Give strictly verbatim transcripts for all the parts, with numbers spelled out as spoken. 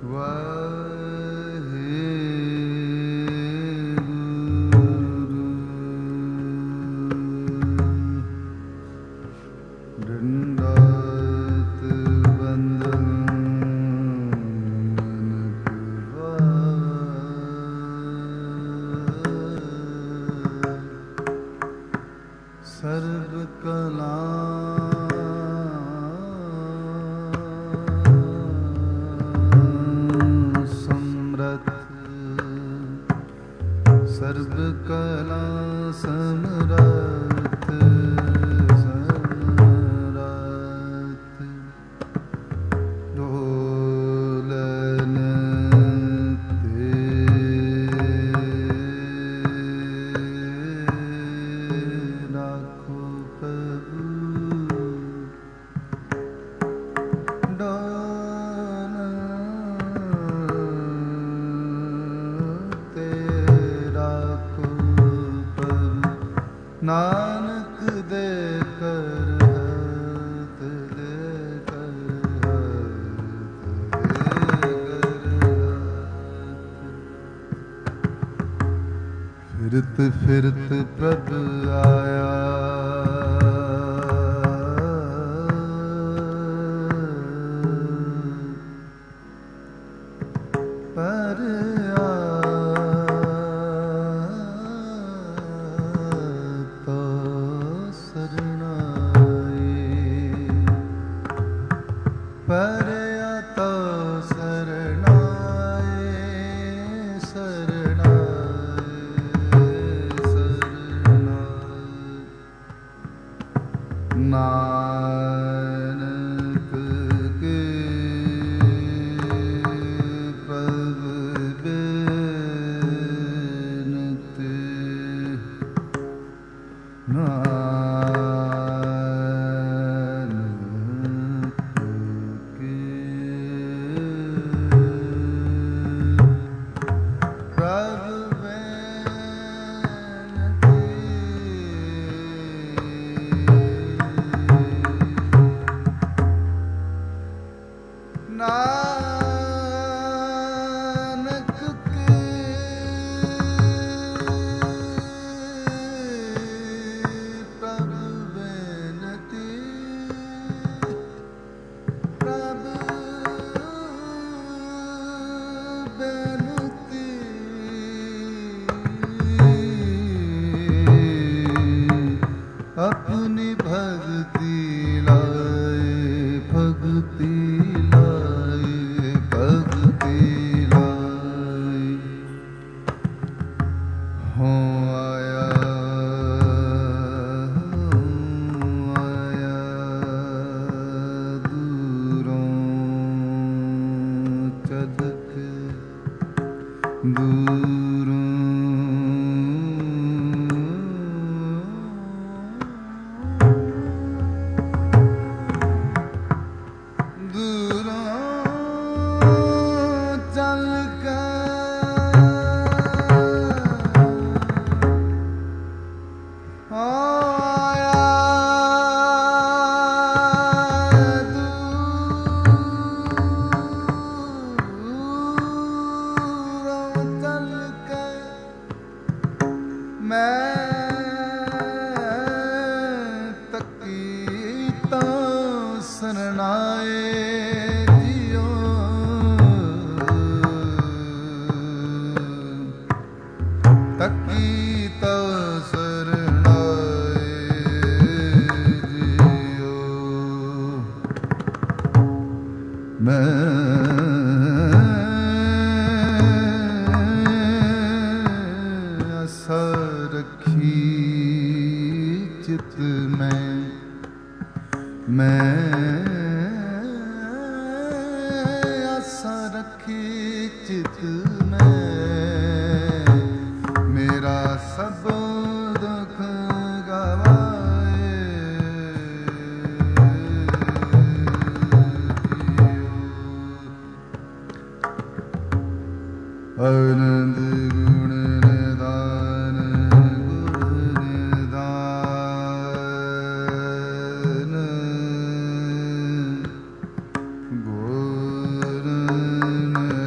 Guru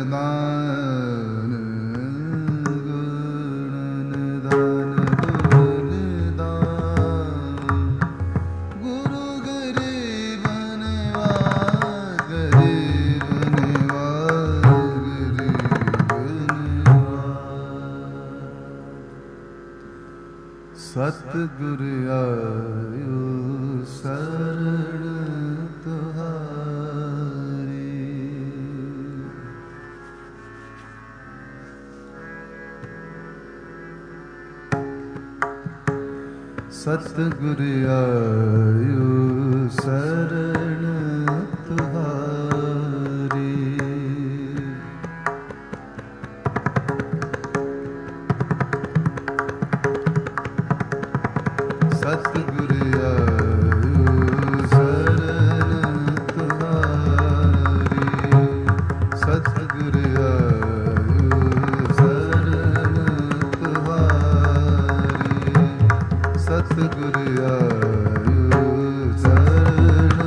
ਸਤਿਗੁਰ ਆਇਓ ਸਰਣ ਤੁਹਾਰੀ। ਸਤਿਗੁਰ ਆਇਓ ਸਰਣ ਤੁਹਾਰੀ। ਸਤਿਗੁਰ ਆਇਓ ਸਰਣ ਤੁਹਾਰੀ। ਸਤਿਗੁਰ ਆਇਓ ਸਰਣ ਤੁਹਾਰੀ। ਸਤਿਗੁਰ ਆਇਓ ਸਰਣ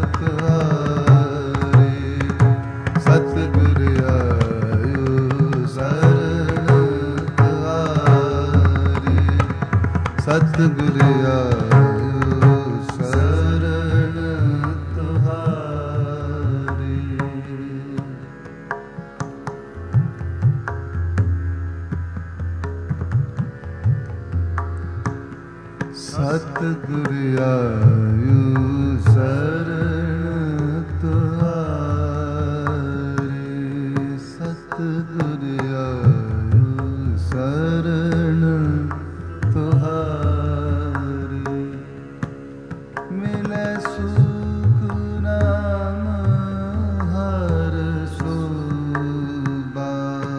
ਤੁਹਾਰੀ। ਸਤਿਗੁਰ ਆਇਓ ਸਰਣ ਤੁਹਾਰੀ। ਸਤਿਗੁਰ ਆਇਓ ਸਰਣ ਤੁਹਾਰੀ। ਸਤਿਗੁਰ ਆਇਓ ਸਰਣ ਤੁਹਾਰੀ। ਸਤਿਗੁਰ ਆਇਓ ਸਰਣ ਤੁਹਾਰੀ। ਮਿਲੈ ਸੁਖ ਨਾਮ ਹਰਿ ਸੋਭਾ।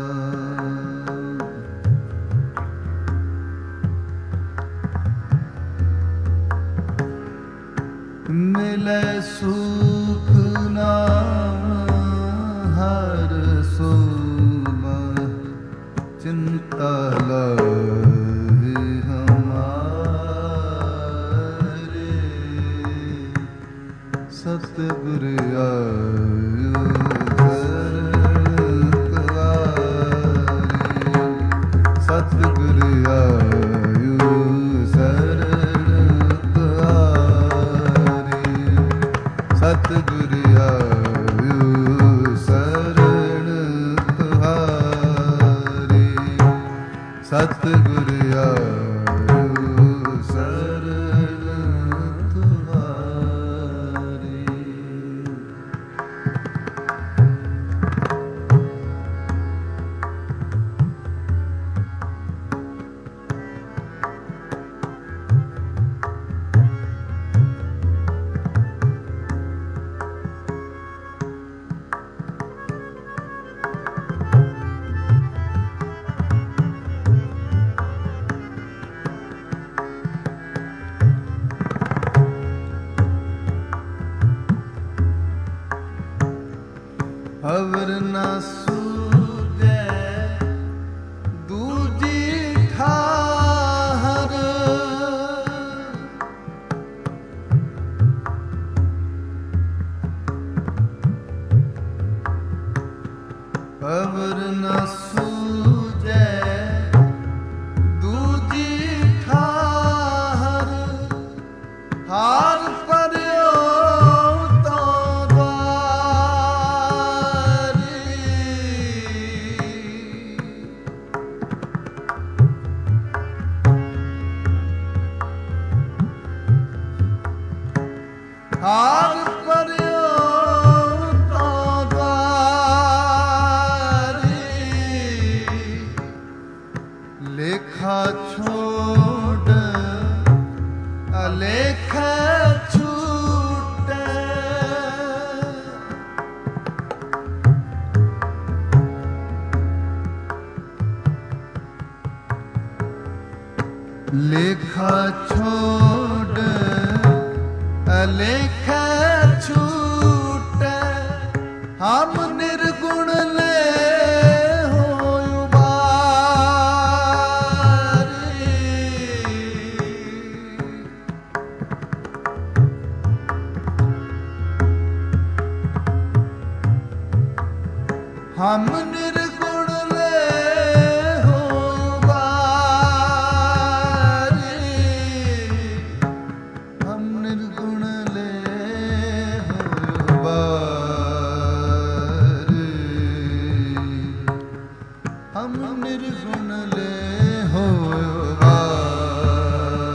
ਮਿਲੈ ਸੁਖ ਨਾਮ ਹਰਿ ਸੋਭਾ। ਚਿੰਤਾ ਲਾਹੀ ਹਮਾਰੇ। ਸਤਿਗੁਰ ਆਇਓ ਸਰਣ ਤੁਹਾਰੀ। ਸਤਿਗੁਰ ਆਇਓ ਸਰਣ ਤੁਹਾਰੀ। ਸਤਿਗੁਰ ਆਇਓ ਸਰਣ ਤੁਹਾਰੀ। ਸਤਿਗੁਰ ਆਇਓ ਸਰਣ ਤੁਹਾਰੀ। ਅਵਰ ਨਾ ਸੂਝੈ ਦੂਜੀ ਠਾਹਰ। ਅਵਰ ਨਾ ਸੂਝੈ ਦੂਜੀ ਠਾਹਰ। ਹਾਰ ਪਰਿਓ ਹਾਰ ਪਰਿਓ ਤੋ ਦੁਆਰੀ। ਲੇਖਾ ਛੋੜ ਅਲੇਖਾ ਛੂਟੈ। ਲੇਖਾ ਛੋੜ ਅਲੇਖਾ ਛੂਟੈ। ਹਮ ਨਿਰਗੁਣ ਲੈ ਹੋਇ ਉਬਾਰੀ। ਹਮ ਨਿਰਗੁਣ ਲੈ ਹੋਇ ਉਬਾਰੀ। ਹਮ ਨਿਰਗੁਣ ਲੈ ਹੋਇ ਉਬਾਰੀ। ਹਮ ਨਿਰਗੁਣ ਲੈ ਹੋਇ ਉਬਾਰੀ।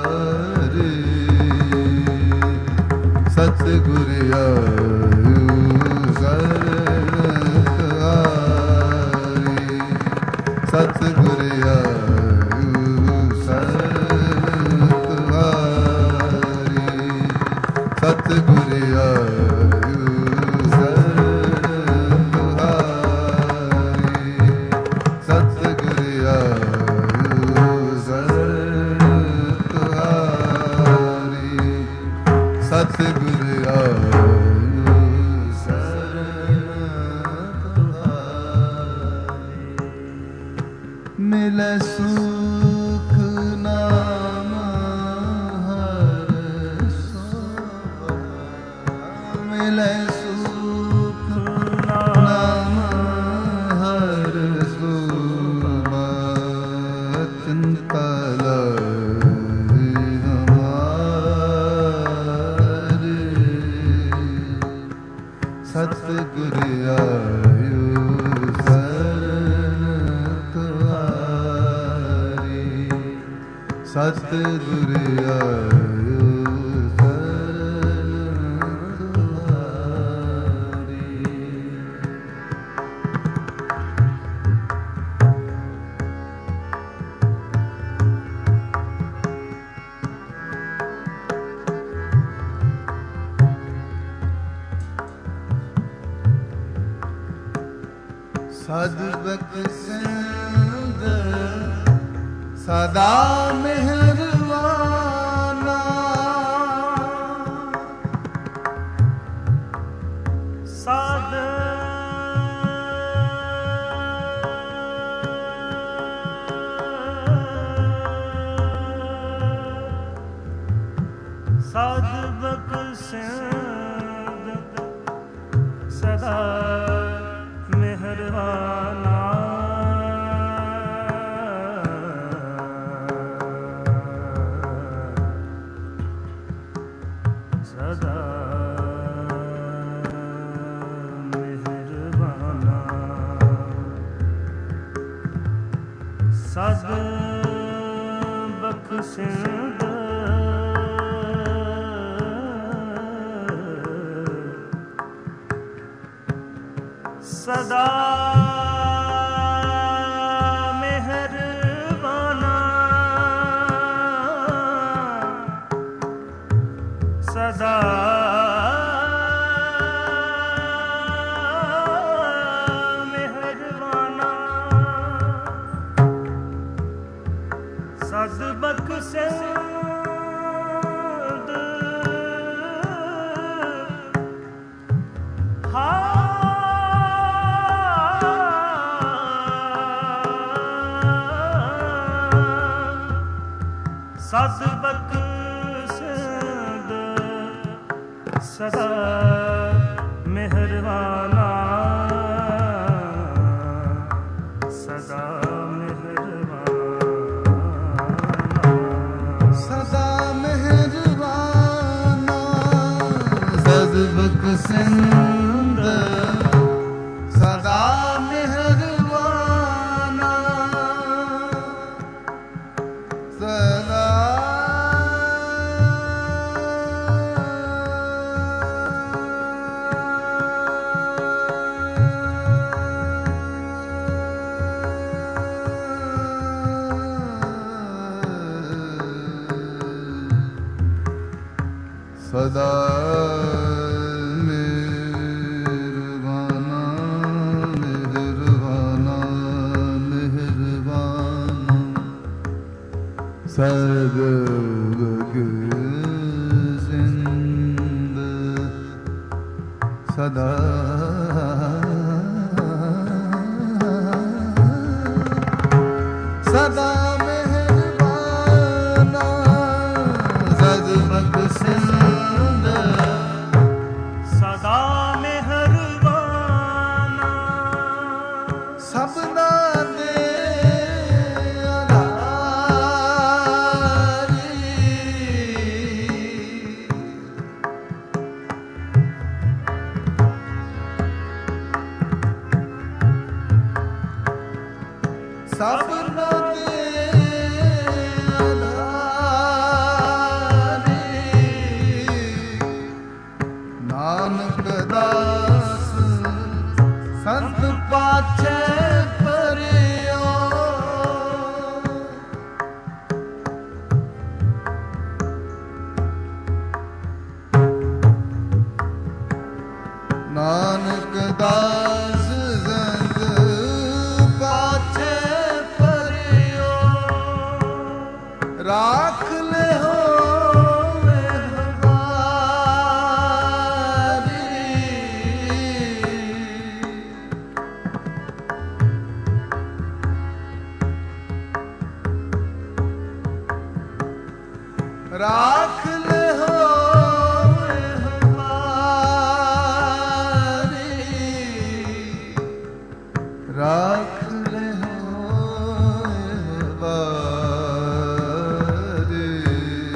ਸਤਿਗੁਰ ਆਇਓ ਸਰਨ ਤੁਆਰੀ, ਸਤਿਗੁਰ ਆਇਓ ਸਰਨ ਤੁਆਰੀ। ਸਦ ਬਖਸ਼ਿੰਦ ਸਦਾ ਮਿਹਰਬਾਨਾ, ਸਦ ਸਦ ਬਖਸ਼ਿੰਦ ਸਦਾ ਮਿਹਰਬਾਨਾ, ਸਦਾ ਮਿਹਰਬਾਨਾ, ਸਦ ਬਖਸ਼ਿੰਦ ਸਦਾ ਮਿਹਰਬਾਨਾ, ਸਦਾ ਮਿਹਰਬਾਨਾ, ਸਦ ਬਖਸ਼ਿੰਦ ਹਾ ਸਦ ਬਖਸ਼ਿੰਦ ਸਦਾ ਮਿਹਰਬਾਨਾ, ਸਦਾ ਮਿਹਰਬਾਨਾ, ਸਦਾ ਮਿਹਰਬਾਨਾ, ਸਦ ਬਖਸ਼ਿੰਦ ਸਦਾ ਮਿਹਰਬਾਨਾ, ਸਦਾ ਸਦਾ ਮਿਹਰਬਾਨਾ, ਮਿਹਰਬਾਨਾ, ਮਿਹਰਬਾਨਾ, ਸਦ ਬਖਸ਼ਿੰਦ ਸਦਾ ਸਦਾ ਮਿਹਰਬਾਨਾ, ਸਦ ਬਖਸ਼ਿੰਦ ਸਦਾ ਮਿਹਰਬਾਨਾ, ਸਭਨਾ ਦੇ ਆਧਾਰੀ, ਸਭਨਾ ਦੇ ਨਾਨਕ ਦਾਸ ਸੰਤ ਪਾਛੈ ਪਰਿਓ, ਨਾਨਕ ਦਾਸ ਸੰਤ ਪਾਛੈ ਪਰਿਓ, ਰਾਖ ਲਿਓ ਰਾਖ ਲਿਓ ਹਮਾਰੀ, ਰਾਖ ਲਿਓ ਹਮਾਰੀ,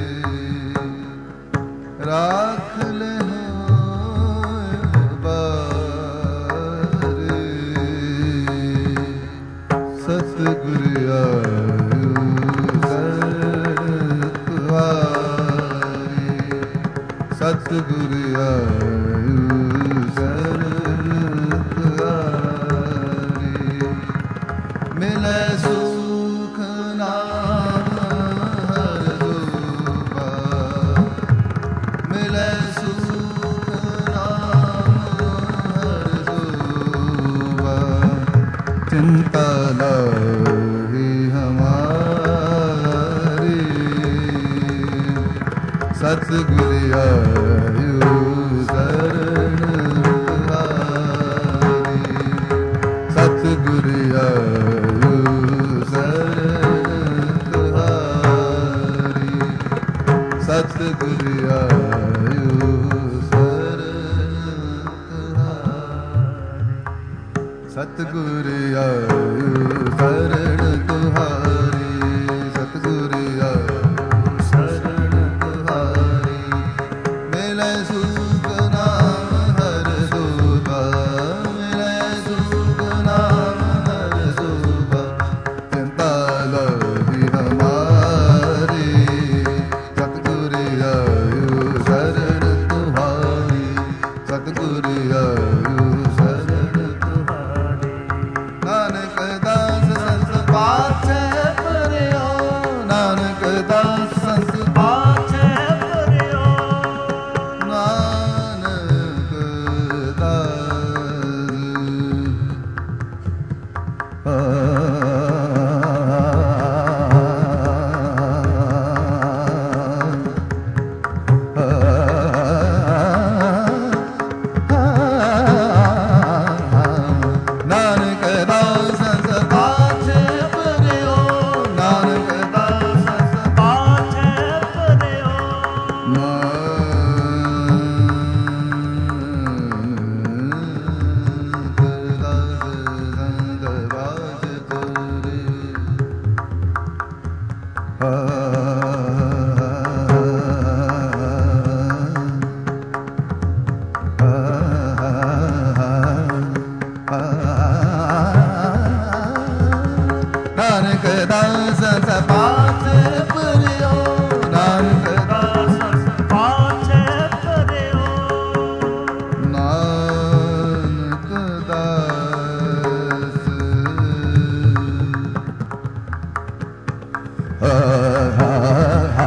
ਰਾਖ ਲਿਓ ਹਮਾਰੀ। चिंता लाही हमारी सतगुरु आयु शरण तुम्हारी सतगुरु आयु शरण तुम्हारी सतगुरु आयु सतगुरु आयु शरण तुम्हारी सतगुरु आयु शरण तुम्हारी मिले सुख नाम हर सुबा मिले सुख नाम हर सुबा चिंता लाही हमारी सतगुरु आयु शरण तुम्हारी सतगुरु आयु नानक दास संस पाछे परियो नानक दास संस पाछे परियो नानक नानक दास पाछे परियो नानक दास पाछे परियो नानक दास हा हा हा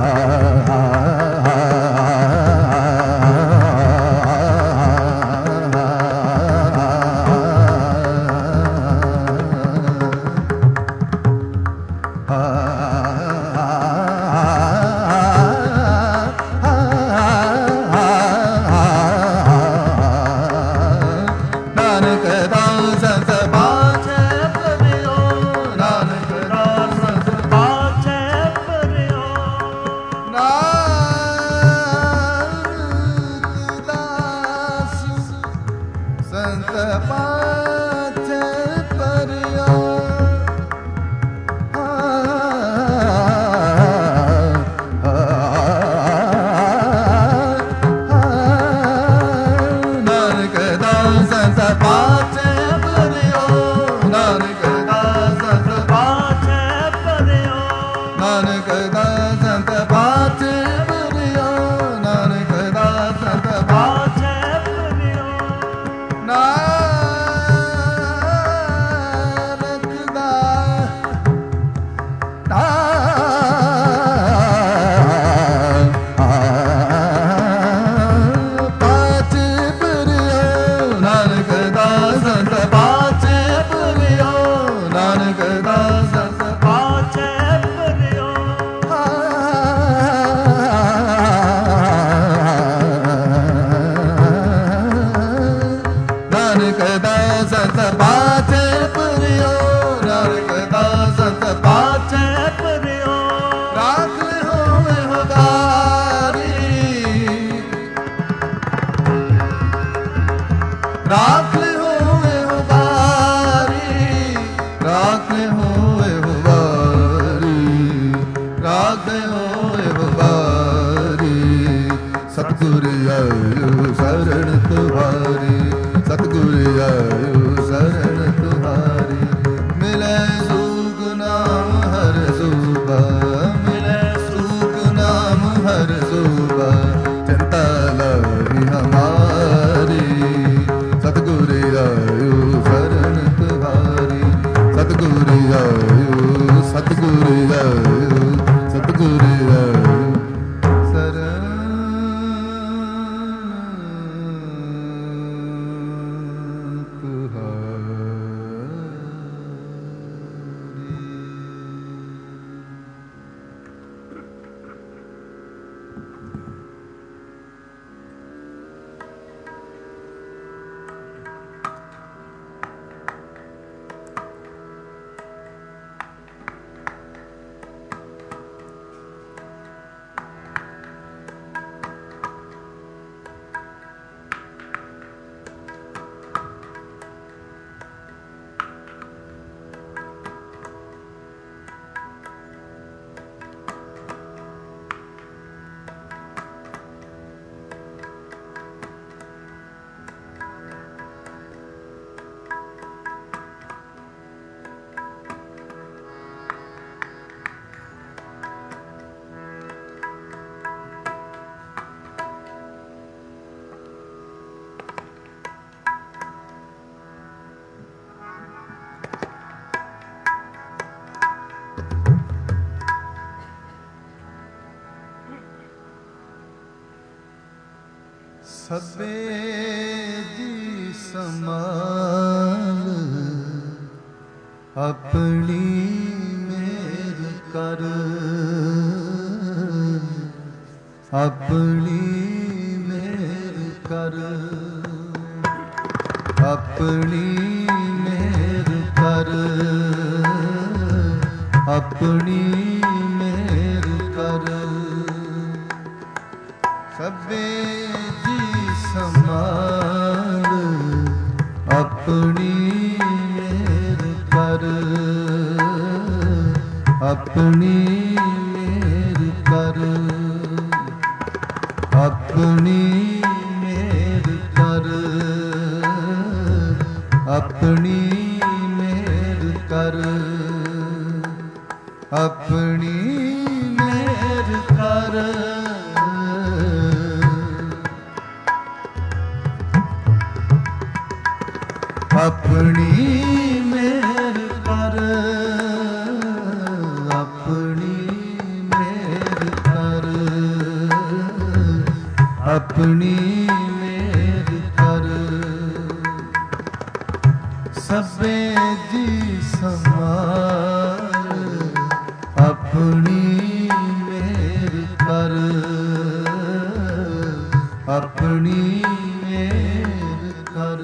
सतगुरु आयु शरण तुम्हारी सतगुरु आयु शरण तुम्हारी मिले सुख नाम हर सुबा मिले सुख नाम हर सुबा चिंता लाही हमारी सतगुरु ਸਭੇ ਜੀ ਸਮਾਲ ਆਪਣੀ ਮੇਰ ਕਰ, ਆਪਣੀ ਮੇਰ ਕਰ, ਆਪਣੀ ਮੇਰ ਕਰ, ਆਪਣੀ ਮੇਰ ਕਰ। ਸਭੇ ਜੀ ਸਮਾਲ ਆਪਣੀ ਮੇਰ ਕਰ, ਆਪਣੀ ਮੇਰ ਕਰ, ਆਪਣੀ ਮੇਰ ਕਰ, ਆਪਣੀ ਮੇਰ ਕਰ, ਆਪਣੀ ਮੇਰ ਕਰ। ਆਪਣੀ ਮੇਰ ਕਰ, ਆਪਣੀ ਮੇਰ ਕਰ, ਆਪਣੀ ਮੇਰ ਕਰ। ਸਭੇ ਜੀ ਸਮਾਲ ਆਪਣੀ ਮੇਰ ਕਰ, ਆਪਣੀ ਮੇਰ ਕਰ।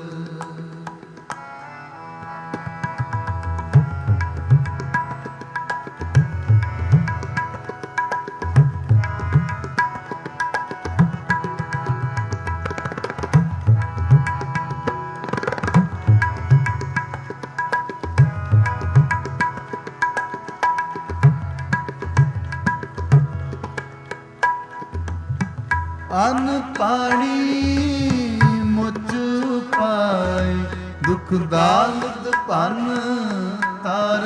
ਅਨ ਪਾਣੀ ਮੁਝ ਪਾਏ ਦੁਖ ਦਾਲਦ ਭਨ ਤਰ।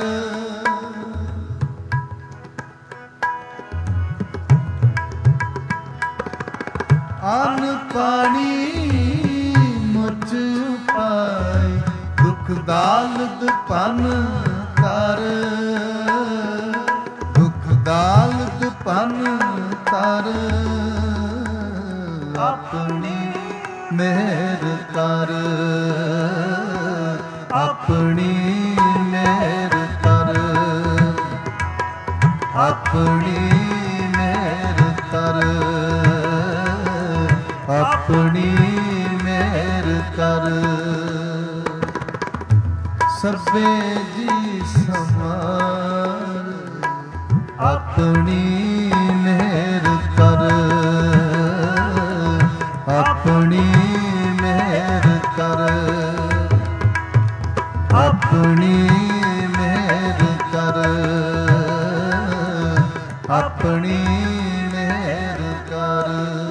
ਅਨ ਪਾਣੀ ਮੁਝ ਪਾਏ ਦੁਖ ਦਾਲਦ ਭਨ ਤਰ, ਦੁਖ ਦਾਲਦ ਭਨ ਤਰ। ਆਪਣੀ ਮੇਰ ਕਰ, ਆਪਣੀ ਮੇਰ ਕਰ, ਆਪਣੀ ਮੇਰ ਕਰ, ਆਪਣੀ ਮੇਰ ਕਰ। ਸਭੇ ਜੀ ਸਮਾਲ ਆਪਣੀ ਮੇਰ ਕਰ, ਆਪਣੀ ਮੇਰ ਕਰ, ਆਪਣੀ ਮੇਰ ਕਰ, ਆਪਣੀ ਮੇਰ ਕਰ।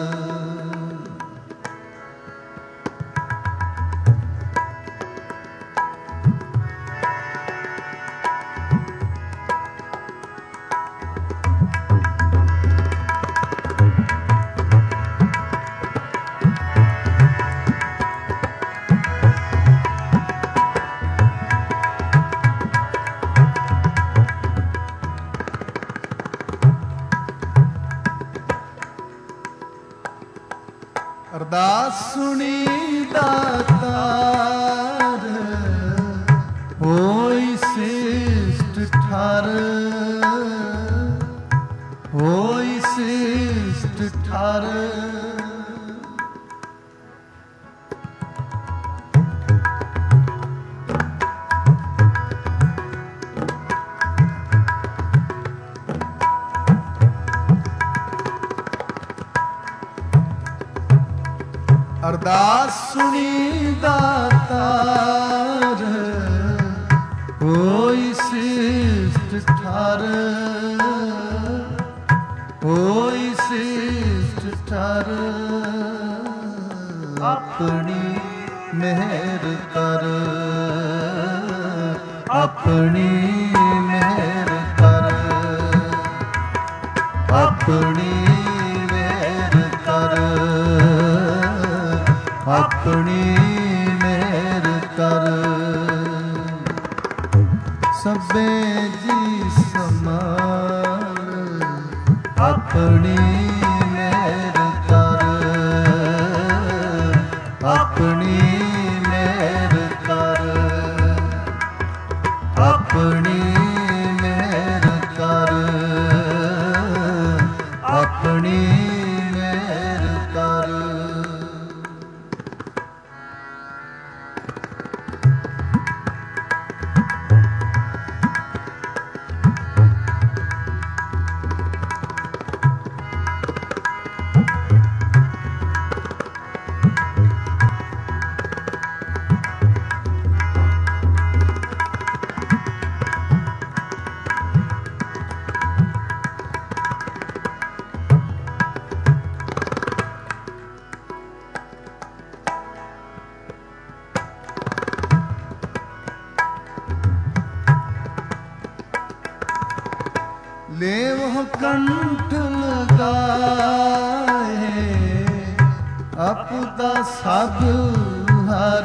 ਅਰਦਾਸ ਸੁਣੀ ਦਾਤਾਰ ਹੋਈ ਸਿਸ਼ਟ ਠਾਰ, ਹੋਈ ਸਿਸ਼ਟ ਠਾਰ। ਅਰਦਾਸ ਸੁਣੀ ਦਾਤਾਰ ਹੋਈ ਸਿਸ਼ਟ ਠਾਰ, ਹੋਈ ਸਿਸ਼ਟ ਠਾਰ। ਆਪਣੀ ਮਿਹਰ ਕਰ, ਆਪਣੀ ਮਿਹਰ ਕਰ, ਆਪਣੀ ਮਿਹਰ ਕਰ, ਆਪਣੀ ਮਿਹਰ ਕਰ। ਸਭੇ ਜੀ ਸਮਾਲ ਆਪਣੀ ਮਿਹਰ ਕਰ, लेवह कंठ लगाए अपदा सब हर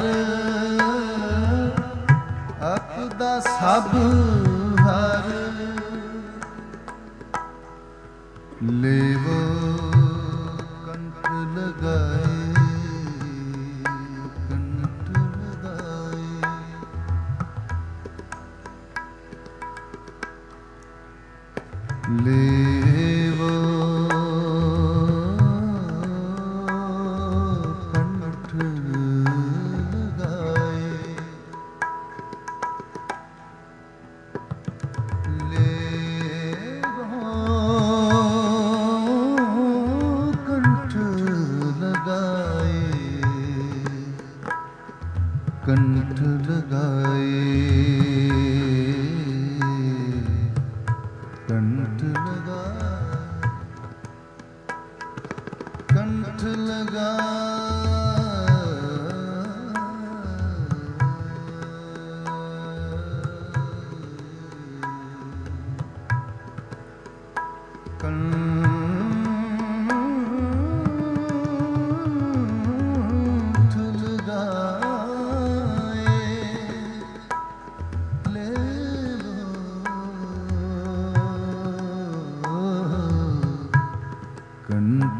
अपदा सब हर लेवो कंठ लगाए कंठ लगाए लेवो कंठ लगाए लेवो कंठ लगाए कंठ लगाए कंठ लगा कंठ लगा कंठ लगाए ले कंठ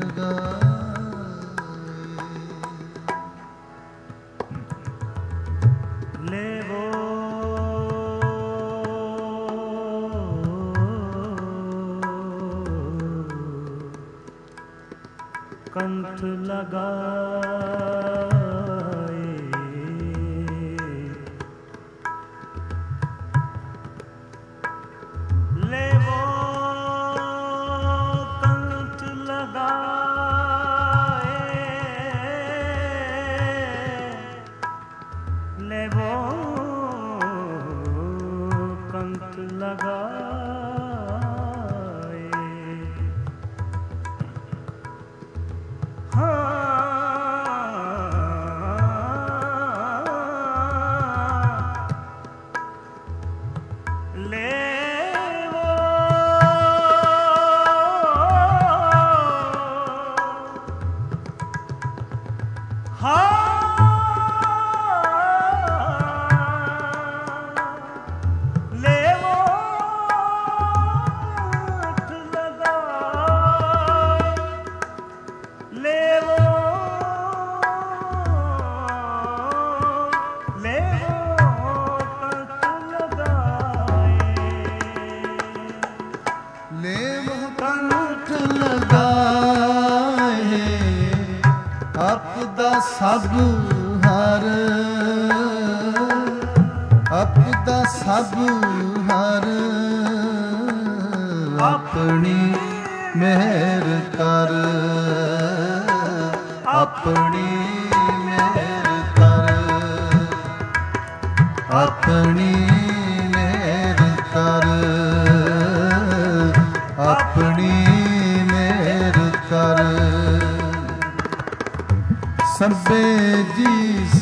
लगाए लेवो कंठ लगाए लेवो कंठ लगाए लेवो कंठ लगाए हाँ लेवो हाँ लेवो कंठ लगाए लेवो लेवो कंठ लगाए लेवह कंठ लगाए अपदा सब हर अपदा सब हर अपनी मेहर कर अपनी मेहर कर अपनी मेहर कर अपनी मेहर कर सबे जी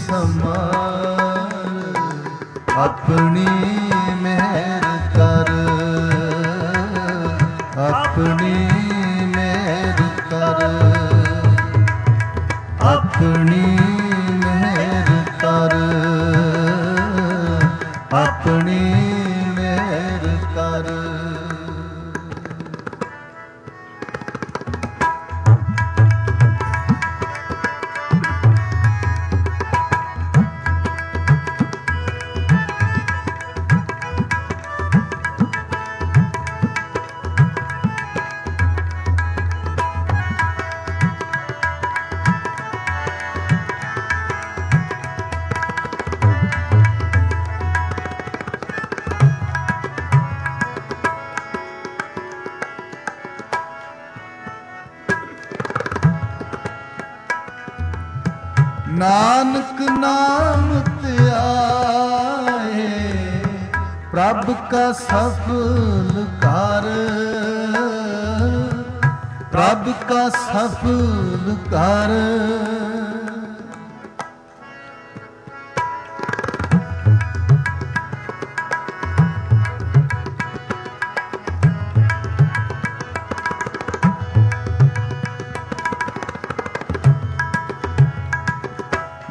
समार अपनी मेहर कर अपनी मेहर कर अपनी मेहर कर अपनी मेहर कर नानक नाम त्याए प्रभ का सफल कर प्रभ का सफल कर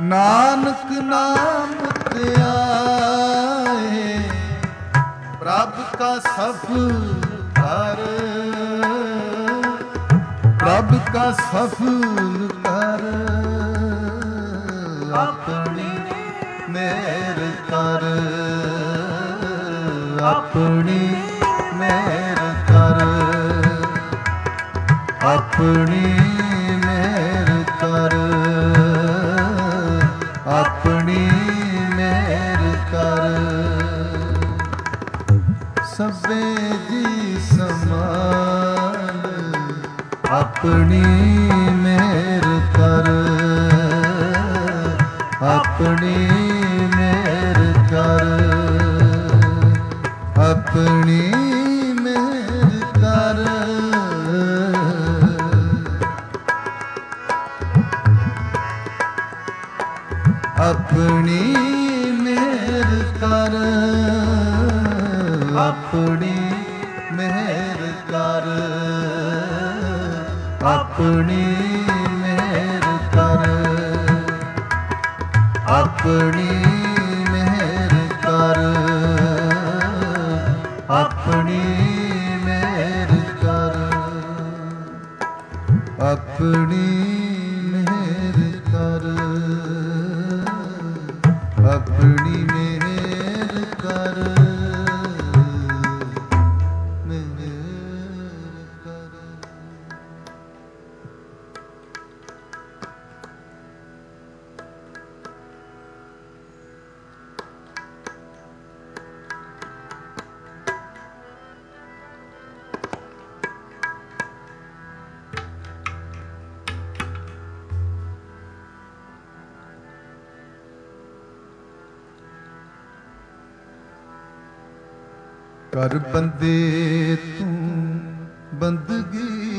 ਨਾਨਕ ਨਾਮ ਧਿਆਏ ਪ੍ਰਭ ਕਾ ਸਫਲ ਕਰ, ਪ੍ਰਭ ਕਾ ਸਫਲ ਕਰ, ਆਪਣੀ ਮੇਰ ਕਰ, ਆਪਣੀ ਮੇਰ ਕਰ, ਆਪਣੀ ਮੇਰ ਕਰ, ਆਪਣੀ ਮੇਰ ਕਰ। ਸਭੇ ਜੀ ਸਮਾਨ ਆਪਣੀ ਮੇਰ ਕਰ, ਆਪਣੀ ਮੇਰ ਕਰ, ਆਪਣੀ ਮੇਰ ਕਰ, ਆਪਣੀ ਮੇਰ ਕਰ, ਆਪਣੀ ਮੇਰ ਕਰ, ਆਪਣੀ ਮੇਰ ਕਰ, ਆਪਣੀ ਮੇਰ ਕਰ, ਆਪਣੀ ਮੇਰ ਕਰ, ਆਪਣੀ ਮੇਰ ਕਰ, ਆਪਣੀ ਮੇਰ ਕਰ, ਮੇਰ ਕਰ। ਕਰ ਬੰਦੇ ਤੂੰ ਬੰਦਗੀ,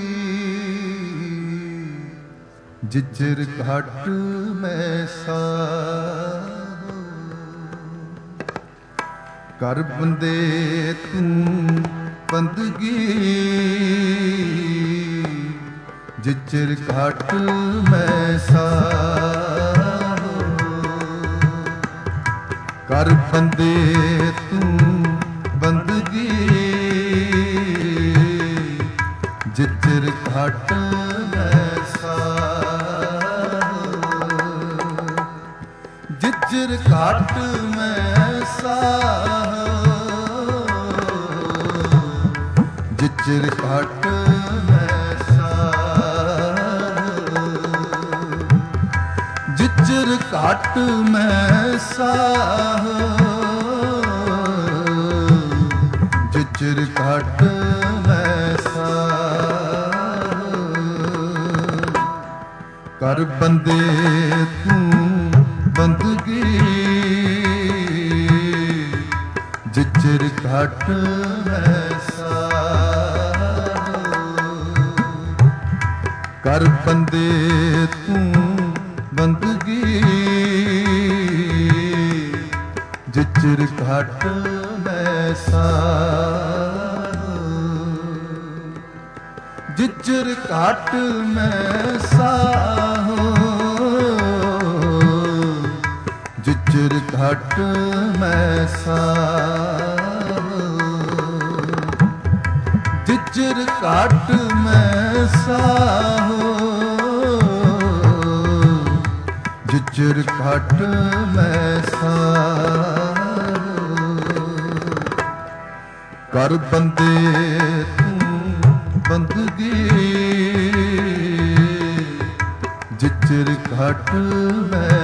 ਜਿਚਰ ਘਟ ਮੈਂ ਸਾਹੋ। ਕਰ ਬੰਦੇ ਤੂੰ ਬੰਦਗੀ, ਜਿਚਰ ਘਟ ਮੈਂ ਸਾਹੋ। ਕਰ ਬੰਦੇ ਤੂੰ ਬੰਦਗੀ, ਜਿਚਰ ਘਟ ਮੈਂ ਸਾਹੋ। ਜਿਚਰ ਘਟ ਮੈਂ ਸਾਹੋ, ਜਿਚਰ ਘਟ ਮੈਂ ਸਾਹੋ। ਜਿਚਰ ਘਟ ਮੈਂ ਸਾਹੋ, ਜਿਚਰ ਘਟ ਮੈਂ ਸਾਹੋ। ਕਰ ਬੰਦੇ ਤੂੰ ਬੰਦਗੀ, ਜਿਚਰ ਘਟ ਮੈਂ ਸਾਹੋ। ਕਰ ਬੰਦੇ ਤੂੰ ਬੰਦਗੀ, ਜਿਚਰ ਘਟ ਮੈਂ ਸਾਹੋ। ਜਿਚਰ ਘਟ ਮੈਂ ਸਾਹੋ, ਜਿਚਰ ਘਟ ਮੈਂ ਸਾਹੋ। ਜਿਚਰ ਘਟ ਮੈਂ ਸਾਹੋ, ਜਿਚਰ ਘਟ ਮੈਂ ਸਾਹੋ। ਕਰ ਬੰਦੇ ਤੂੰ ਬੰਦਗੀ, ਜਿਚਰ ਘਟ ਮੈਂ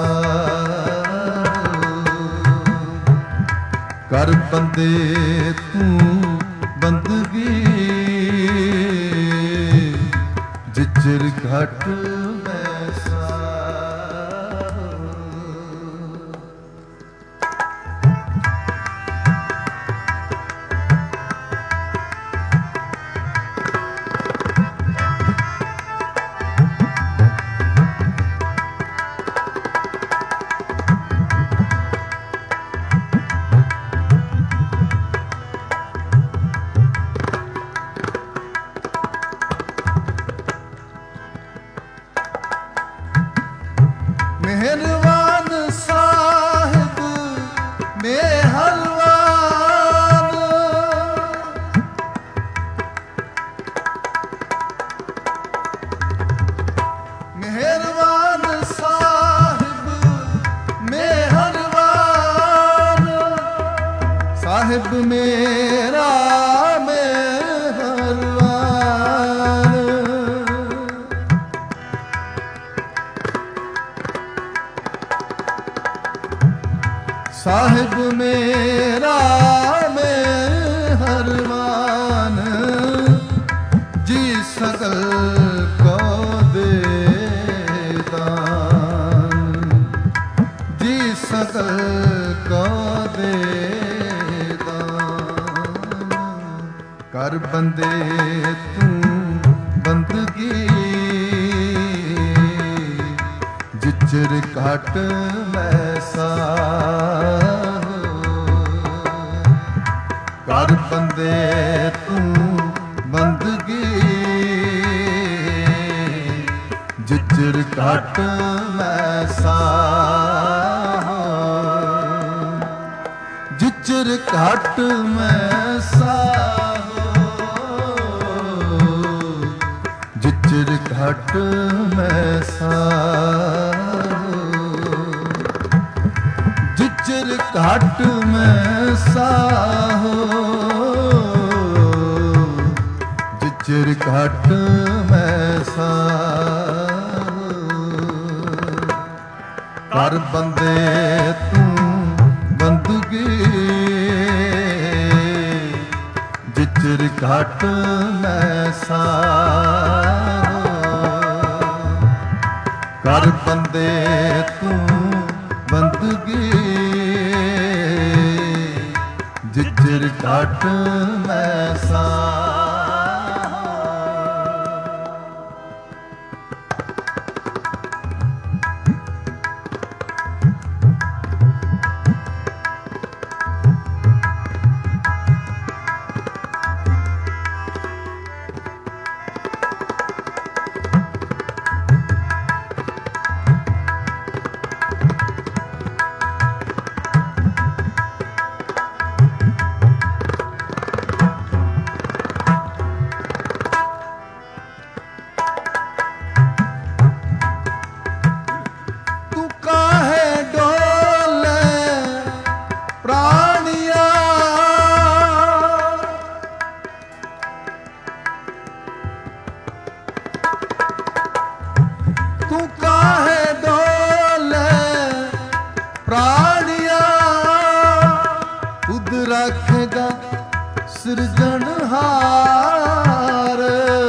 ਸਾਹੋ। ਕਰ ਬੰਦੇ ਤੂੰ ਬੰਦਗੀ, ਜਿਚਰ ਘਟ ਮੈਂ ਸਾਹੋ। ਸਾਹਿਬ ਮੇਰਾ ਮਿਹਰਬਾਨ, ਸਾਹਿਬ ਮੇਰਾ ਮਿਹਰਬਾਨ, ਜੀ ਸਗਲ ਕੋ ਦੇ ਦਾਨ, ਜੀ ਸਗਲ ਕੋ ਦੇ ਦਾਨ। ਕਰ ਬੰਦੇ ਤੂੰ ਬੰਦਗੀ, ਜਿਚਰ ਘਟ ਮੈਸਾ, ਕਰ ਬੰਦੇ ਤੂੰ ਬੰਦਗੀ, ਜਿਚਰ ਘਟ ਮੈਸਾ, ਜਿਚਰ ਘਟ ਮੈਸਾ, ਜਿਚਰ ਘਟ ਮੈਸਾ, ਜਿਚਰ ਘਟ ਮੈਸਾ, ਜਿਚਰ ਘਟ ਮੈਸਾ। ਕਰ ਬੰਦੇ ਤੂੰ ਬੰਦਗੀ, ਜਿਚਰ ਘਟ ਮੈਸਾ, ਕਰ ਬੰਦੇ ਤੂੰ ਬੰਦਗੀ, ਜਿਚਰ ਘਟ ਮੈਸਾ। ਰੱਖੇਗਾ ਸਿਰਜਣਹਾਰ,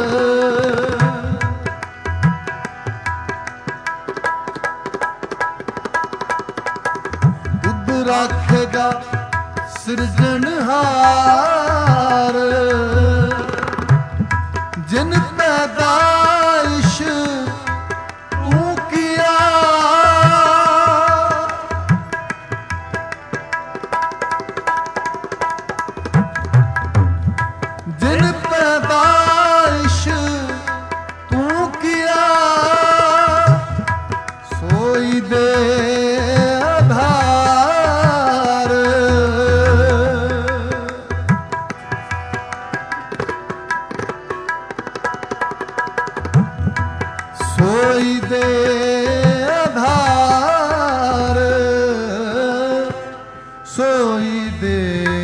ਤੁਧ ਰੱਖੇਗਾ ਸਿਰਜਣਹਾਰ, ਜਿਨ ਪੈਦਾਇਸ਼ ਤੂੰ ਕੀਆ, जिन पैदाइश तू किया, सोई दे आधार, सोई दे आधार, सोई दे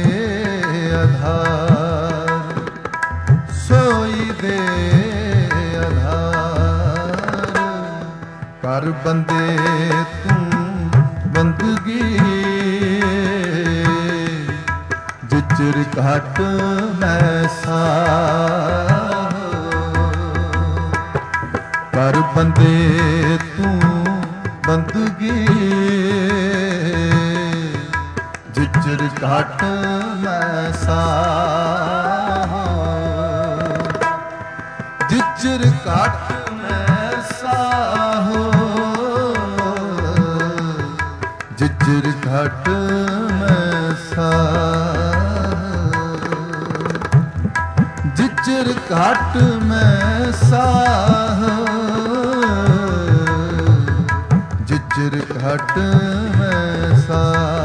आधार, सोई दे आधार। कर बंदे तू बंदगी, जिचर घट मैसा, कर बंदे तू बंदगी, जिचर घट मैसा, जिचर घट मैसा हो, जिचर घट मैसा, जिचर घट मैसा हो, जिचर घट मैसा।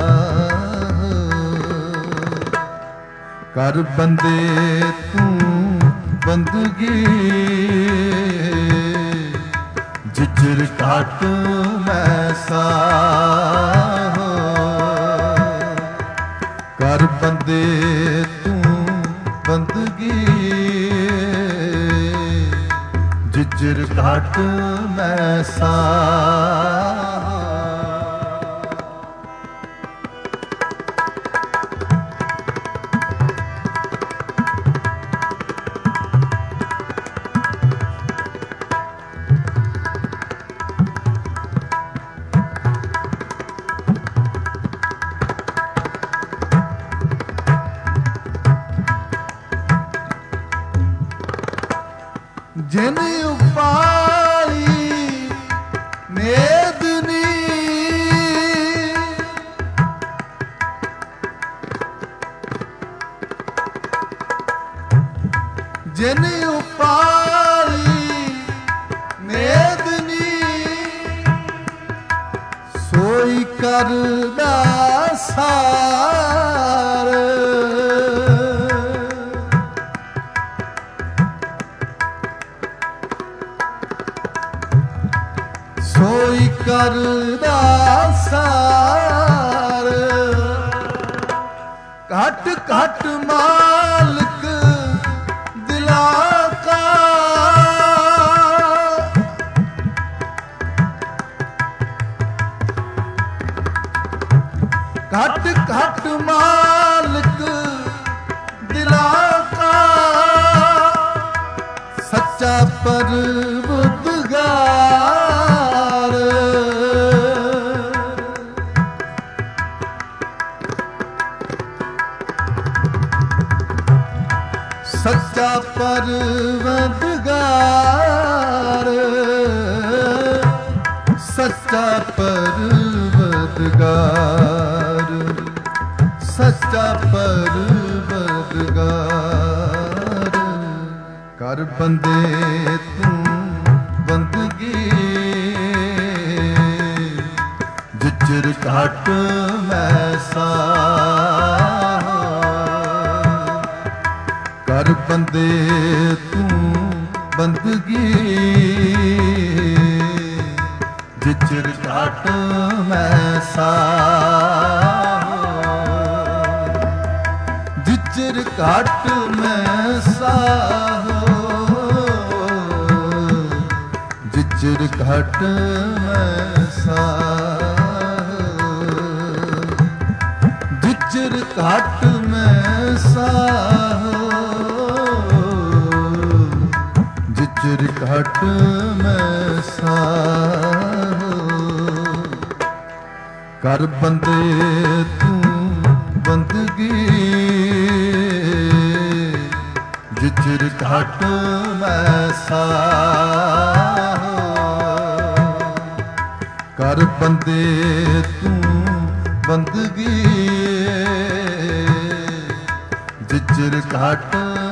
कर बंदे तू बंदगी, जिचर घट मैसा हो, कर ਬੰਦੇ ਤੂੰ ਬੰਦਗੀ, ਜਿਜਰ ਘਾਟ ਮੈਂ ਸਾਹ। ਜਿਨ ਉਪਾਈ ਮੇਦਨੀ, ਜਿਨ ਉਪਾਈ ਮੇਦਨੀ, ਸੋਈ ਕਰਦਾ ਸਾਰ। ਸੋਈ ਕਰਦਾ ਸਾਰ, ਘਟ ਘਟ ਮਾਲਕ ਦਿਲਾਂ ਕਾ, ਘਟ ਘਟ ਮਾਲਕ ਦਿਲਾਂ ਕਾ, ਸੱਚਾ ਪਰਵਰਦਗਾਰ। ਸੱਚਾ ਪਰਵਰਦਗਾਰ, ਸੱਚਾ ਪਰਵਰਦਗਾਰ, ਸੱਚਾ ਪਰਵਰਦਗਾਰ। ਕਰ ਬੰਦੇ ਤੂੰ ਬੰਦਗੀ, ਜਿਜਰ ਘਾਟ ਮੈਂ ਸਾਹ। ਕਰ ਬੰਦੇ ਤੂੰ ਬੰਦਗੀ, ਜਿਜਰ ਘਾਟ ਮੈਂ ਸਾਹ। ਜਿਜਰ ਘਾਟ ਮੈਂ ਸਾਹ, ਜਿਜਰ ਘਾਟ ਮੈਂ ਸਾਹ। ਜਿਜਰ ਘਾਟ ਮੈਂ ਸਾਹ, ਜਿਜਰ ਘਾਟ ਮੈਂ ਸਾਹ। ਕਰ ਬੰਦੇ ਤੂੰ ਬੰਦਗੀ, ਜਿਜਰ ਘਾਟ ਮੈਂ ਸਾਹ। ਕਰ ਬੰਦੇ ਤੂੰ ਬੰਦਗੀ, ਜਿਜਰ ਘਾਟ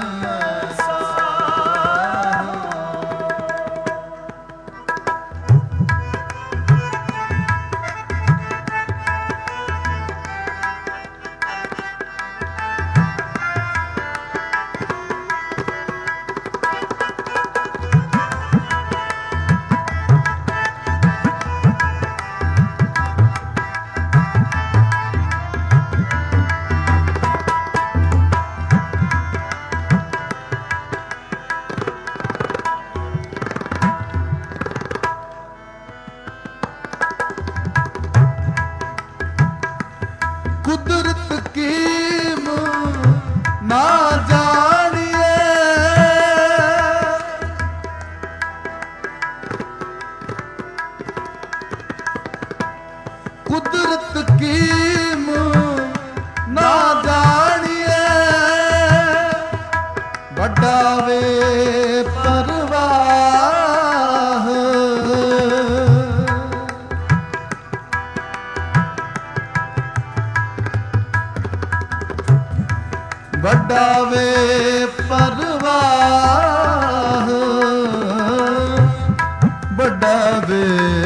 ਕੁਦਰਤ ਕੀਮ ਨਾ ਜਾਣੀਏ, ਕੁਦਰਤ ਕੀਮ ਨਾ ਜਾਣੀਏ, ਵੱਡਾ ਵੇ ਪਰਵਾਹ। ਵੱਡਾ ਵੇ ਪਰਵਾਹ, ਵੱਡਾ ਵੇ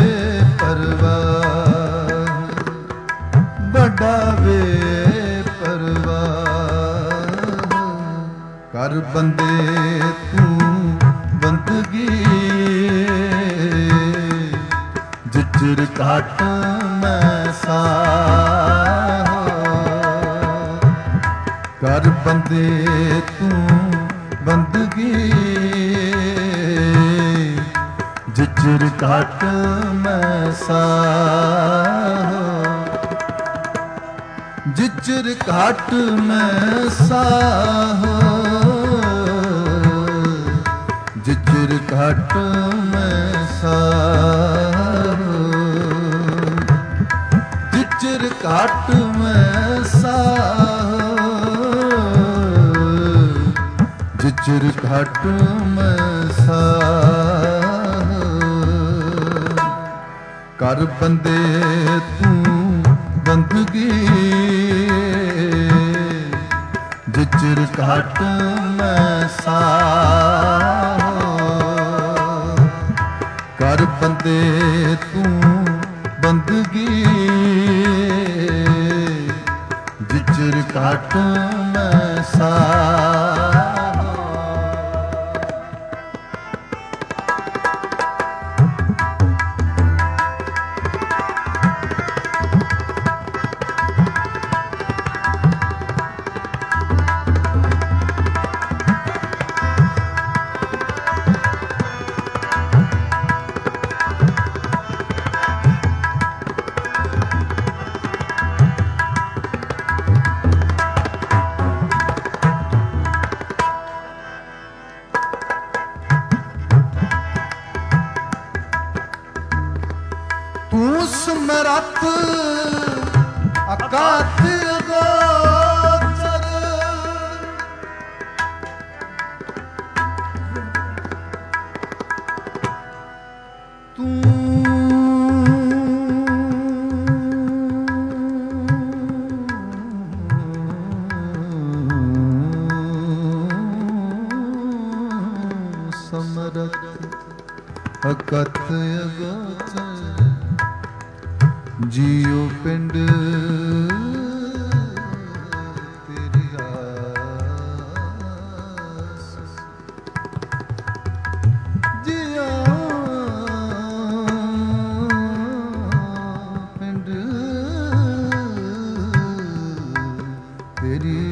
ਪਰਵਾਹ, ਵੱਡਾ ਵੇ ਪਰਵਾਹ। ਕਰ ਬੰਦੇ ਤੂੰ ਬੰਦਗੀ, ਜਿਜਰ ਘਾਟ ਮੈਂ ਸਾਹ। ਕਰ ਬੰਦੇ ਤੂੰ ਬੰਦਗੀ, ਜਿਚਰ ਘਟ ਮੈਂ ਸਾਹ, ਜਿਚਰ ਘਟ ਮੈਂ ਸਾਹ, ਜਿਚਰ ਘਟ ਮੈਂ ਸਾਹ, ਜਿਚਰ ਘਟ ਮੈਂ ਸਾਹ, ਜਿਚਰ ਘਟ ਮੈਂ ਸਾਹ। ਕਰ ਬੰਦੇ ਤੂੰ ਬੰਦਗੀ, ਜਿਚਰ ਘਟ ਮੈਂ ਸਾਹ, ਕਰ ਬੰਦੇ ਤੂੰ ਬੰਦਗੀ, ਜਿਚਰ ਘਟ ਮੈਂ ਸਾਹ। ਤੂੰ ਸਮਰੱਥ ਅਕਾਥ ਅਗੋਚਰ, ਤੂੰ ਸਮਰੱਥ ਅਕਾਥ ਅਗੋਚਰ, ਜੀਉ ਪਿੰਡ ਤੇਰੀ ਰਾਸ, ਜੀਉ ਪਿੰਡ ਤੇਰੀ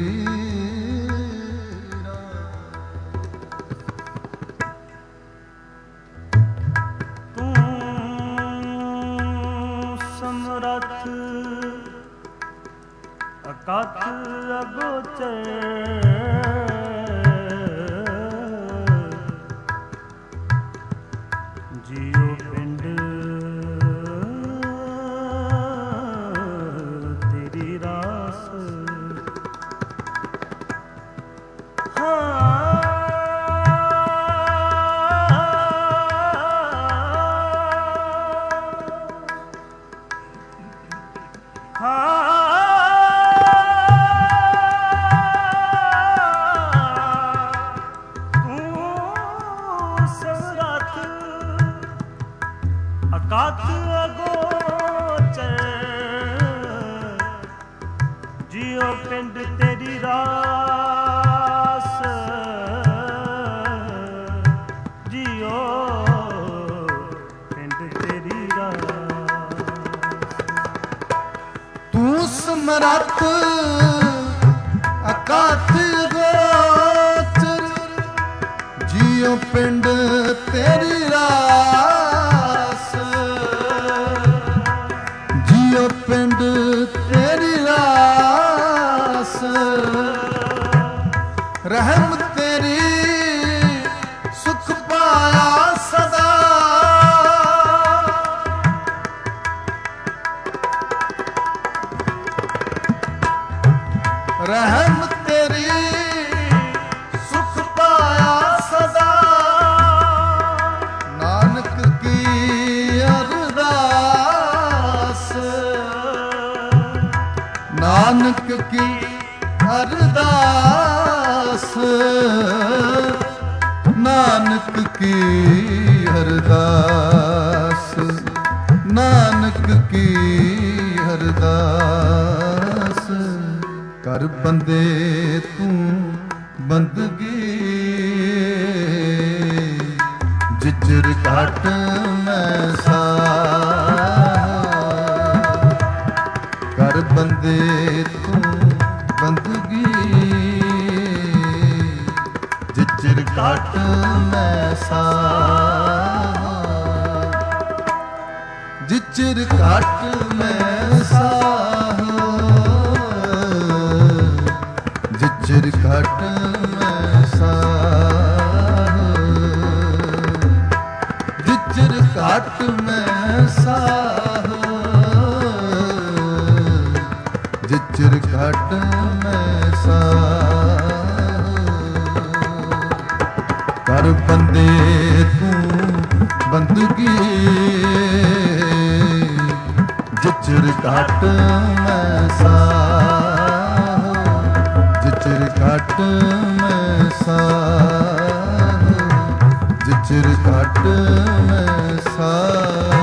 ਸਮਰੱਥ ਅਕਾਥ ਅਗੋਚਰ, ਜੀਉ ਪਿੰਡ ਤੇਰੀ ਰਾਸ। ਹਾਂ ਅਕਾਥ ਅਗੋਚਰ, ਜੀਉ ਪਿੰਡ ਤੇਰੀ ਰਾਸ, ਜੀਉ ਪਿੰਡ ਤੇਰੀ ਰਾਸ। ਤੂੰ ਸਮਰੱਥ ਅਕਾਥ ਅਗੋਚਰ, ਜੀਉ ਪਿੰਡ ਤੇਰੀ ਰਾਸ, ਜੀਉ ਪਿੰਡ ਤੇਰੀ ਰਾਸ। ਰਹਿਮ ਤੇਰੀ ਸੁਖ ਪਾਇਆ ਸਦਾ, ਰਹਿਮ ਤੇਰੀ ਸੁਖ ਪਾਇਆ ਸਦਾ। ਨਾਨਕ ਕੀ ਅਰਦਾਸ, ਨਾਨਕ ਕੀ ਅਰਦਾਸ, ਨਾਨਕ ਕੀ ਅਰਦਾਸ, ਨਾਨਕ ਕੀ ਅਰਦਾਸ। ਕਰ ਬੰਦੇ ਤੂੰ ਬੰਦਗੀ, ਜਿਚਰ ਘਟ ਮੈਂ ਸਾਹ, ਕਰ ਬੰਦੇ ਤੂੰ ਬੰਦਗੀ, ਘਟ ਮੈਂ ਸਾਹਾਂ, ਜਿਚਰ ਘਟ ਮੈਂ ਸਾਹਾਂ, ਜਿਚਰ ਘਟ ਮੈਂ ਸਾਹਾਂ, ਜਿਚਰ ਘਟ ਮੈਂ ਸਾਹਾਂ, ਜਿਚਰ ਘਟ ਮੈਂ ਸਾਹਾਂ। ਕਰ ਬੰਦੇ ਤੂੰ ਬੰਦਗੀ, ਜਿਚਰ ਘਟ ਮੈਂ ਸਾਹਾਂ, ਜਿਚਰ ਘਟ ਮੈਂ ਸਾਹਾਂ, ਜਿਚਰ ਘਟ ਮੈਂ ਸਾਹਾਂ।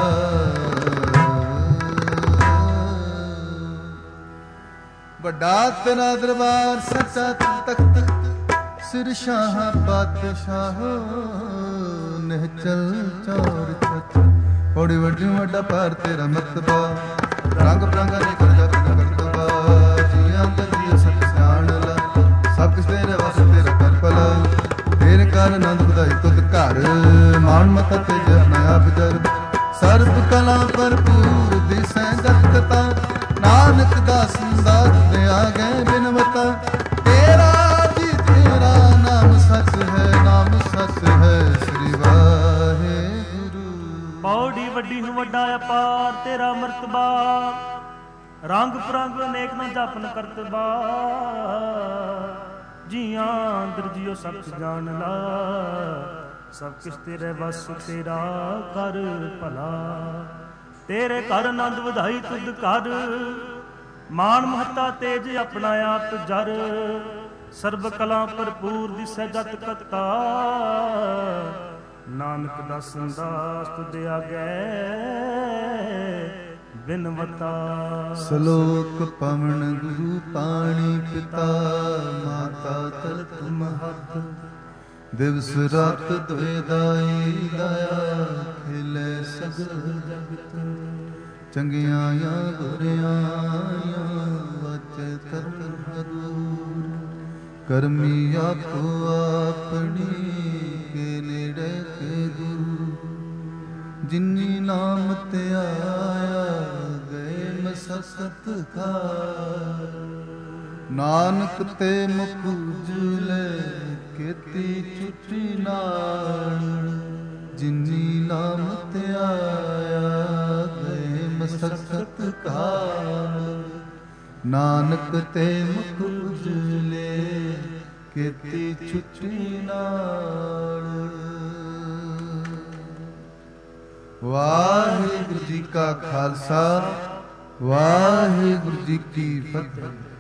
ਵੱਡਾ ਤੇਰਾ ਦਰਬਾਰ ਸੱਚਾ ਤਖਤ, ਸਿਰ ਸ਼ਾਹ ਬਾਦਸ਼ਾਹ, ਨਿਹਚਲ ਚੌਰ ਛੱਤ, ਬੜੀ ਵੱਡੀ ਵੱਡਾ ਭਾਰ ਤੇਰਾ ਮਰਤਬਾ, ਰੰਗ ਬਰੰਗਾ ਨਿਕਲ ਜਾ ਬਿਨ ਕਰਤਬਾ, ਜੀਆਂ ਦੀ ਸਤ ਸਿਆਣ ਲਾ, ਸਭ ਕੁਛ ਤੇਰੇ ਵਸ ਤੇਰਾ ਕਰ ਭਲਾ, ਤੇਰੇ ਕਰ ਆਨੰਦ ਵਧਾਈ ਤੁਧ ਘਰ, ਮਾਣ ਮਤ ਤੇ ਜਨ ਆਪ ਜਰ, ਸਰਬ ਕਲਾ ਭਰਪੂਰ ਦਿਸੈ ਜਗਤਾ, ਨਾਨਕ ਦਾਸ ਦਾਸ ਤੇ ਆ ਗਏ ਬਿਨਵਤਾ, ਤੇਰਾ ਜੀ ਤੇਰਾ ਨਾਮ ਸਚ ਹੈ, ਨਾਮ ਸਚ ਹੈ, ਸ੍ਰੀ ਵਾਹਿਗੁਰੂ। ਪੌੜੀ ਵੱਡੀ ਨੂੰ ਵੱਡਾ ਅਪਾਰ ਤੇਰਾ ਮਰਤਬਾ, ਰੰਗ ਪ੍ਰੰਗ ਅਨੇਕ ਨਾ ਜਪਨ ਕਰਤਬਾ, ਜੀਆਂ ਅੰਦਰ ਜਿਉ ਸਭ ਜਾਣ ਲਾ, ਸਭ ਕਿਛ ਤੇਰੇ ਵਸ ਤੇਰਾ ਕਰ ਭਲਾ, ਤੇਰੇ ਘਰ ਆਨੰਦ ਵਧਾਈ ਤੁਧ ਘਰ, ਮਾਣ ਮਹੱਤਾ ਤੇਜ ਆਪਣਾ ਆਪ ਜਰ, ਸਰਬ ਕਲਾ ਭਰਪੂਰ ਦਿਸੈ ਜਤ ਕਤਕਾ, ਨਾਨਕ ਦਾਸਨ ਦਾਸ ਤੁਧ ਆਗੈ ਬਿਨਵਤਾ। ਸਲੋਕ ਪਵਨ ਗੁਰੂ ਪਾਣੀ ਪਿਤਾ, ਮਾਤਾ ਤਲਤ ਮਹਤ, ਦਿਵਸ ਰਾਤ ਦੁਇ ਦਾਈ ਦਇਆ, ਖਿਲੇ ਸਗਲ ਜਗਤ, ਚੰਗਿਆਂ ਜਾਂ ਬੁਰਿਆਂ ਵਚ ਧਰਮ ਹਦੂਰ, ਕਰਮੀ ਆਪੋ ਆਪਣੀ ਕੇ ਨੇੜੇ ਕੇ ਦੂਰ, ਜਿਨੀ ਨਾਮ ਤੇ ਆਇਆ ਗਏ ਮਸਕਤ ਖਾਰ, ਨਾਨਕ ਤੇ ਮੁਖ ਉਜਲੇ ਕੀਤੀ ਛੁੱਟੀ ਨਾਲ, ਜਿਨੀ ਨਾਮ ਤੇ ਆਇਆ ਗਏ ਮਸਕਤ ਖਾਰ, ਨਾਨਕ ਤੇ ਮੁਖ ਉਜਲੇ ਕੀਤੀ ਛੁੱਟੀ ਨਾਲ। ਵਾਹਿਗੁਰੂ ਜੀ ਕਾ ਖਾਲਸਾ, ਵਾਹਿਗੁਰੂ ਜੀ ਕੀ ਫਤਿਹ।